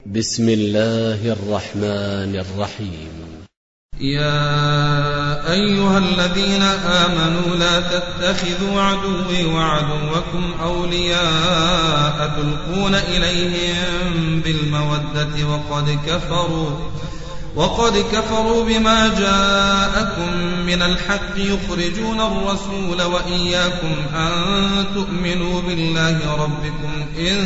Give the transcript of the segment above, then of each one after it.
بسم الله الرحمن الرحيم. يا أيها الذين آمنوا لا تتخذوا عدوي وعدوكم أولياء تلقون إليهم بالمودة وقد كفروا بما جاءكم من الحق يخرجون الرسول وإياكم أن تؤمنوا بالله ربكم إن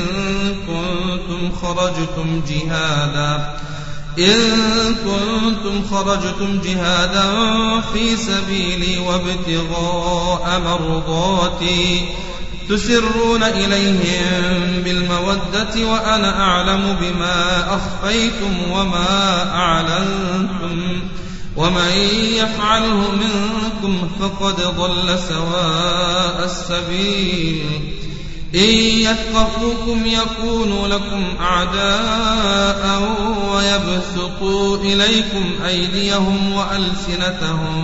كنتم خرجتم جهادا في سبيلي وابتغاء مرضاتي تسرون إليهم بالمودة وأنا أعلم بما أخفيتم وما أعلنتم ومن يفعله منكم فقد ضل سواء السبيل إن يثقفوكم يكونوا لكم أعداء ويبسطوا إليكم أيديهم وألسنتهم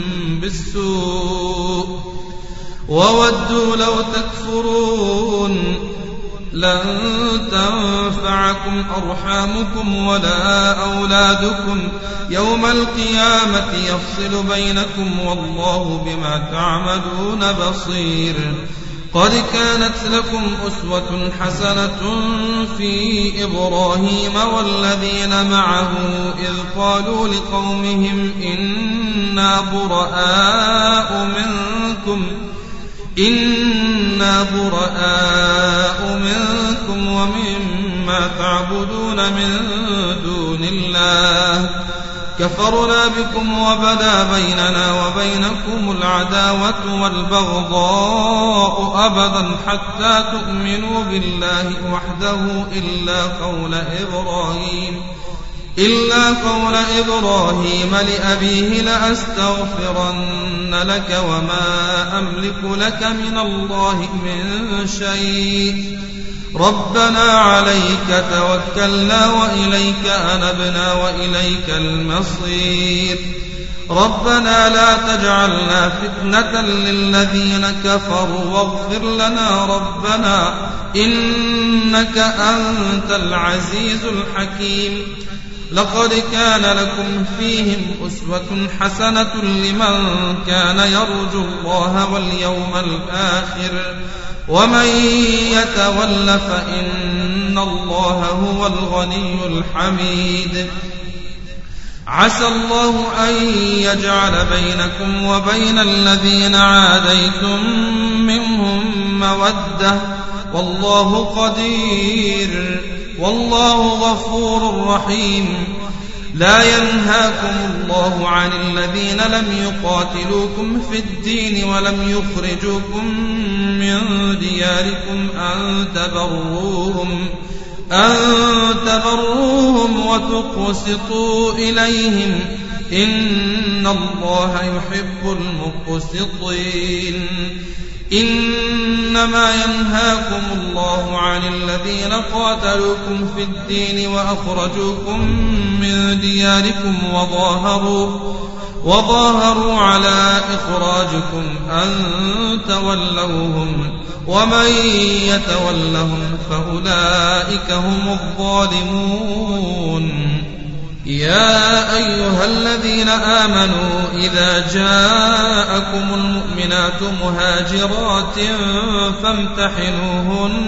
بالسوء وودوا لو تكفرون لن تنفعكم أرحامكم ولا أولادكم يوم القيامة يفصل بينكم والله بما تعملون بصير. قد كانت لكم أسوة حسنة في إبراهيم والذين معه إذ قالوا لقومهم إنا براء منكم ومما تعبدون من دون الله كفرنا بكم وبدا بيننا وبينكم العداوة والبغضاء أبدا حتى تؤمنوا بالله وحده إلا قول إبراهيم لأبيه لأستغفرن لك وما أملك لك من الله من شيء ربنا عليك توكلنا وإليك أنبنا وإليك المصير ربنا لا تجعلنا فتنة للذين كفروا واغفر لنا ربنا إنك أنت العزيز الحكيم. لقد كان لكم فيهم أسوة حسنة لمن كان يرجو الله واليوم الآخر ومن يتول فإن الله هو الغني الحميد. عسى الله أن يجعل بينكم وبين الذين عاديتم منهم مودة والله قدير والله غفور رحيم. لا ينهاكم الله عن الذين لم يقاتلوكم في الدين ولم يخرجوكم من دياركم أن تبروهم وتقسطوا إليهم إن الله يحب المقسطين. إنما ينهاكم الله عن الذين قاتلوكم في الدين وأخرجوكم من دياركم وظاهروا على إخراجكم أن تولوهم ومن يتولهم فأولئك هم الظالمون. يا أيها الذين آمنوا إذا جاءكم المؤمنات مهاجرات فامتحنوهن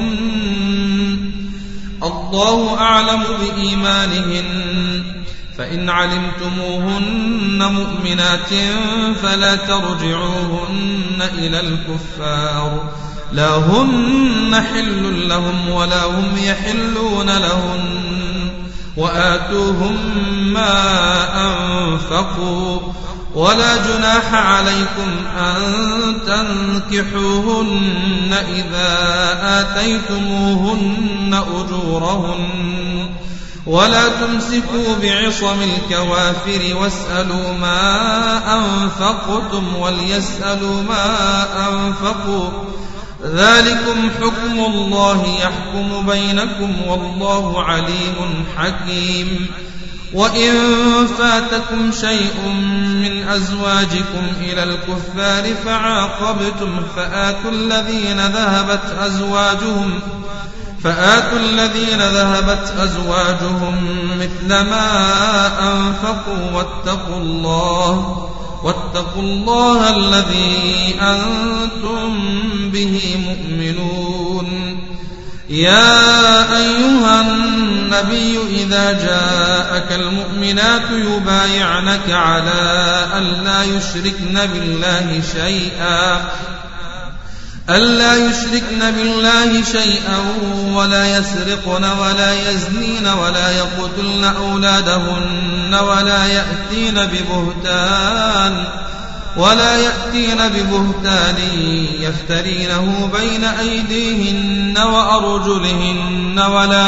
الله أعلم بإيمانهن فإن علمتموهن مؤمنات فلا ترجعوهن إلى الكفار لا هن حل لهم ولا هم يحلون لهن وآتوهم ما أنفقوا ولا جناح عليكم أن تنكحوهن إذا آتيتموهن أجورهن ولا تمسكوا بعصم الكوافر واسألوا ما أنفقتم وليسألوا ما أنفقوا ذلكم حكم الله يحكم بينكم والله عليم حكيم. وإن فاتكم شيء من أزواجكم إلى الكفار فعاقبتم فآتوا الذين ذهبت أزواجهم فآتوا الذين ذهبت أزواجهم مثل ما أنفقوا واتقوا الله الذي أنتم به مؤمنون. يا أيها النبي إذا جاءك المؤمنات يبايعنك على ألا يشركن بالله شيئا ولا يسرقن ولا يزنين ولا يقتلن أولادهن ولا يأتين ببهتان يفترينه بين أيديهن وأرجلهن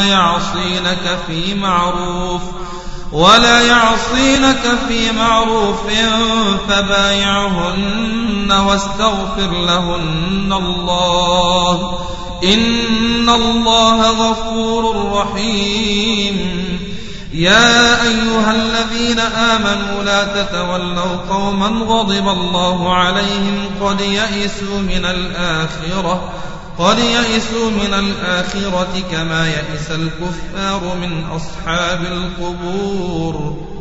ولا يعصينك في معروف فبايعهن واستغفر لهن الله إن الله غفور رحيم. يا أيها الذين آمنوا لا تتولوا قوما غضب الله عليهم قد يئسوا من الآخرة كما يئس الكفار من أصحاب القبور.